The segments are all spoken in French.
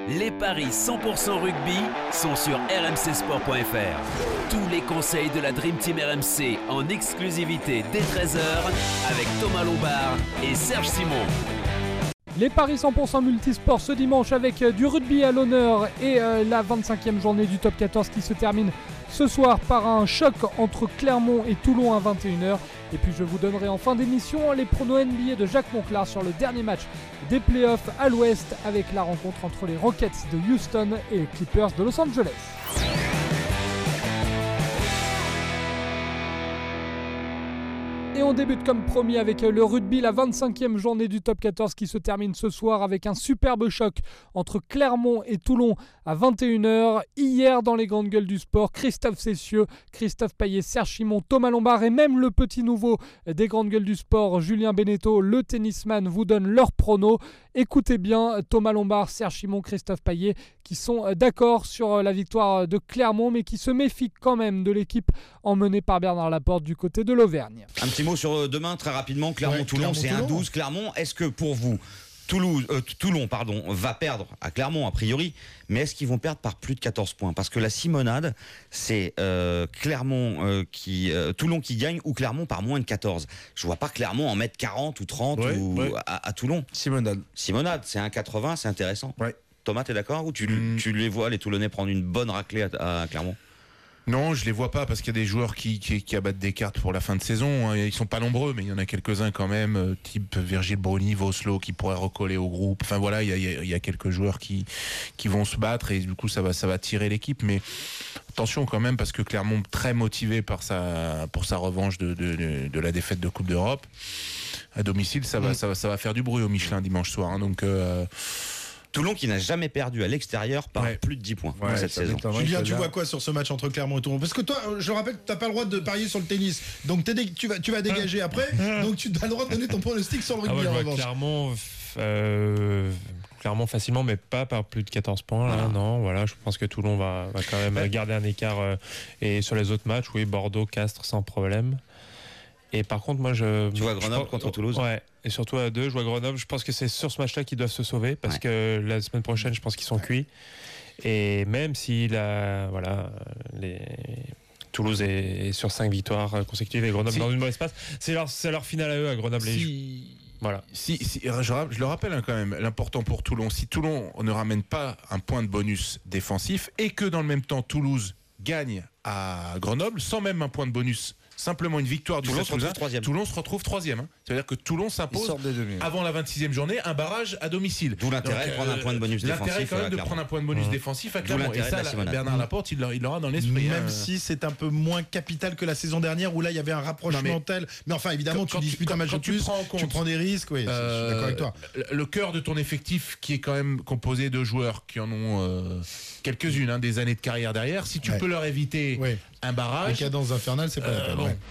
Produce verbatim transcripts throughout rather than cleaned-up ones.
Les paris cent pour cent rugby sont sur r m c sport point f r. Tous les conseils de la Dream Team R M C en exclusivité dès treize heures avec Thomas Lombard et Serge Simon. Les paris cent pour cent multisport ce dimanche avec euh, du rugby à l'honneur et euh, la vingt-cinquième journée du top quatorze qui se termine ce soir par un choc entre Clermont et Toulon à vingt et une heures. Et puis je vous donnerai en fin d'émission les pronos N B A de Jacques Monclar sur le dernier match des playoffs à l'ouest avec la rencontre entre les Rockets de Houston et les Clippers de Los Angeles. Et on débute comme promis avec le rugby, la vingt-cinquième journée du top quatorze qui se termine ce soir avec un superbe choc entre Clermont et Toulon à vingt et une heures. Hier, dans les grandes gueules du sport, Christophe Cessieux, Christophe Payet, Serge Simon, Thomas Lombard et même le petit nouveau des grandes gueules du sport, Julien Beneteau, le tennisman, vous donnent leurs pronos. Écoutez bien Thomas Lombard, Serge Simon, Christophe Payet qui sont d'accord sur la victoire de Clermont mais qui se méfient quand même de l'équipe emmenée par Bernard Laporte du côté de l'Auvergne. Un petit mot sur demain très rapidement. Clermont-Toulon, ouais, c'est un douze. Clermont, est-ce que pour vous Toulouse, euh, Toulon pardon, va perdre à Clermont a priori, mais est-ce qu'ils vont perdre par plus de quatorze points? Parce que la simonade, c'est euh, Clermont euh, qui, euh, Toulon qui gagne ou Clermont par moins de quatorze. Je vois pas Clermont en mettre quarante ou trente ouais, ou ouais. À, à Toulon. Simonade. Simonade, c'est un quatre-vingts, c'est intéressant. Ouais. Thomas, t'es d'accord ou tu, mmh. tu les vois les Toulonnais prendre une bonne raclée à, à Clermont? Non, je les vois pas parce qu'il y a des joueurs qui, qui, qui abattent des cartes pour la fin de saison. Ils sont pas nombreux, mais il y en a quelques-uns quand même, type Virgil Bruni, Voslo, qui pourraient recoller au groupe. Enfin voilà, il y a, il y a quelques joueurs qui, qui vont se battre et du coup ça va, ça va tirer l'équipe. Mais attention quand même parce que Clermont très motivé par sa, pour sa revanche de, de, de, de la défaite de Coupe d'Europe à domicile, ça va, mmh. ça va, ça va faire du bruit au Michelin dimanche soir. Hein, donc euh, Toulon qui n'a jamais perdu à l'extérieur par ouais. plus de dix points ouais, cette saison. Julien, tu vois quoi sur ce match entre Clermont et Toulon? Parce que toi, je le rappelle, tu n'as pas le droit de parier sur le tennis. Donc dé- tu, vas, tu vas dégager après. Donc tu as le droit de donner ton pronostic sur le rugby. Ah ouais, en Clermont, euh, Clermont facilement, mais pas par plus de quatorze points. Là, ah. Non, voilà, je pense que Toulon va, va quand même ouais. garder un écart. Euh, et sur les autres matchs, oui, Bordeaux, Castres sans problème. Et par contre, moi, je. Tu vois Grenoble je, contre Toulouse? Ouais. Et surtout à deux, je vois Grenoble. Je pense que c'est sur ce match-là qu'ils doivent se sauver parce ouais. que la semaine prochaine, je pense qu'ils sont ouais. cuits. Et même si la, voilà, les. Toulouse est sur cinq victoires consécutives et Grenoble si. dans une mauvaise passe, c'est leur, c'est leur finale à eux à Grenoble. Si. Voilà. Si, si, je, je le rappelle hein, quand même, l'important pour Toulon, si Toulon ne ramène pas un point de bonus défensif et que dans le même temps Toulouse gagne à Grenoble sans même un point de bonus, simplement une victoire du Toulon Stade se retrouve troisième. Toulon se retrouve troisième. Hein. C'est-à-dire que Toulon s'impose avant la vingt-sixième journée, un barrage à domicile. D'où l'intérêt Donc, de prendre un point de bonus défensif. L'intérêt quand même de prendre un point de bonus mmh. défensif à Clermont. Et ça, la, Bernard Laporte, il l'aura dans l'esprit. Même hein. si c'est un peu moins capital que la saison dernière où là il y avait un rapprochement non, mais, tel. Mais enfin, évidemment, quand, tu disputes un match de plus, tu, compte, tu prends des risques. Oui, euh, je suis d'accord avec toi. Le cœur de ton effectif qui est quand même composé de joueurs qui en ont euh, quelques-unes, hein, des années de carrière derrière, si tu ouais. peux leur éviter ouais. un barrage. Les cadences infernales, c'est pas euh, la peine. Ouais.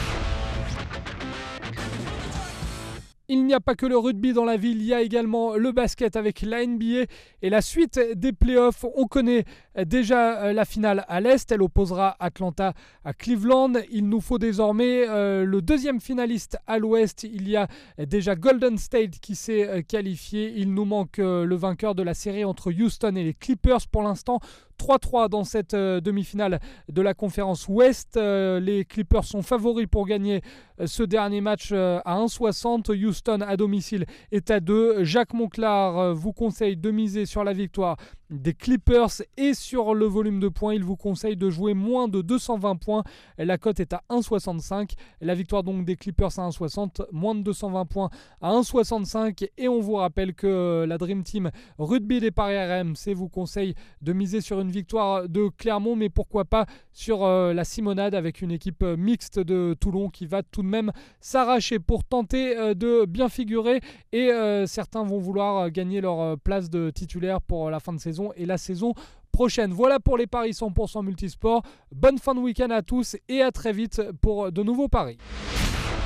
Il n'y a pas que le rugby dans la ville, il y a également le basket avec la N B A et la suite des playoffs. On connaît déjà la finale à l'Est, elle opposera Atlanta à Cleveland. Il nous faut désormais euh, le deuxième finaliste à l'Ouest. Il y a déjà Golden State qui s'est qualifié. Il nous manque euh, le vainqueur de la série entre Houston et les Clippers pour l'instant. trois trois dans cette euh, demi-finale de la conférence Ouest. Euh, les Clippers sont favoris pour gagner euh, ce dernier match euh, à un virgule soixante. Houston à domicile est à deux. Jacques Monclar euh, vous conseille de miser sur la victoire des Clippers et sur le volume de points. Il vous conseille de jouer moins de deux cent vingt points. La cote est à un virgule soixante-cinq. La victoire donc des Clippers à un virgule soixante, moins de deux cent vingt points à un virgule soixante-cinq. Et on vous rappelle que la Dream Team Rugby des Paris R M C vous conseille de miser sur une victoire de Clermont, mais pourquoi pas sur euh, la Simonade avec une équipe mixte de Toulon qui va tout de même s'arracher pour tenter euh, de bien figurer. Et euh, certains vont vouloir gagner leur euh, place de titulaire pour la fin de saison et la saison prochaine. Voilà pour les paris cent pour cent multisport. Bonne fin de week-end à tous et à très vite pour de nouveaux paris.